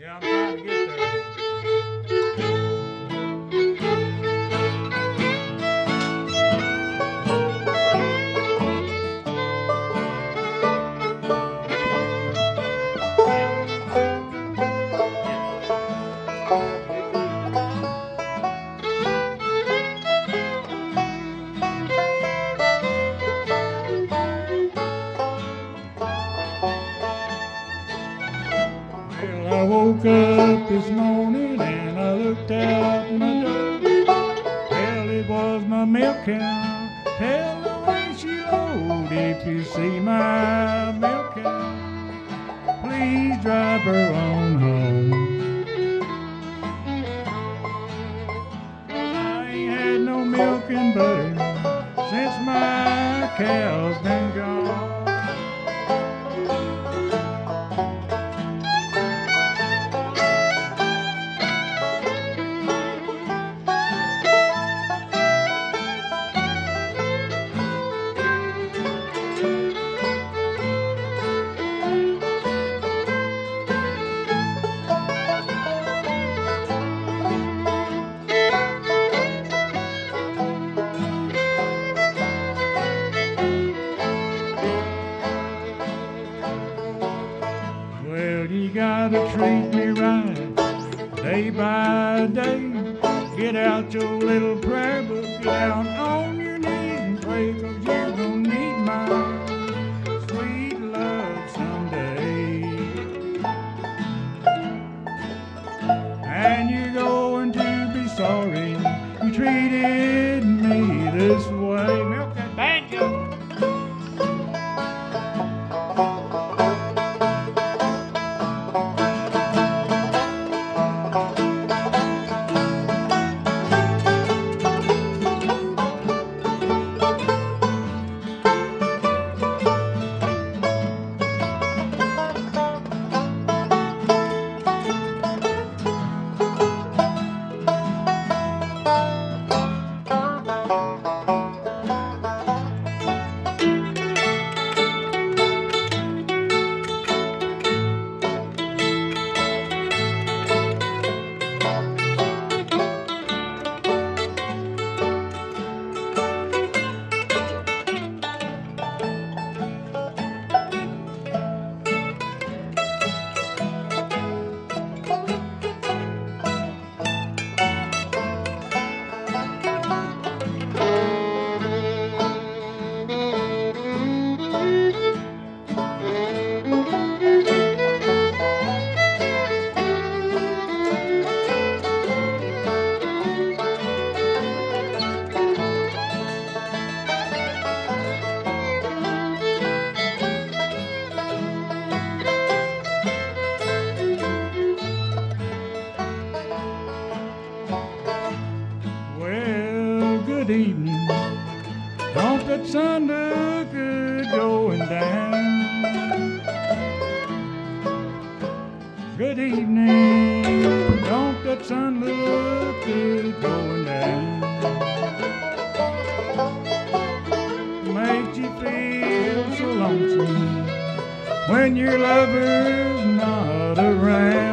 Yeah, I'm trying to get there. Well, I woke up this morning and I looked out my door. Well, it was my milk cow. Tell the way she lowed. If you see my milk cow, please drive her on home. I ain't had no milk and butter since my cow's been gone. Well, you gotta treat me right day by day. Get out your little prayer book, get down on your knees and pray, 'cause you're gonna need my sweet love someday. And you're going to be sorry you treated me this way. Milk that banjo. Good evening. Don't that sun look good going down? Good evening. Don't that sun look good going down? Makes you feel so lonesome when your lover's not around.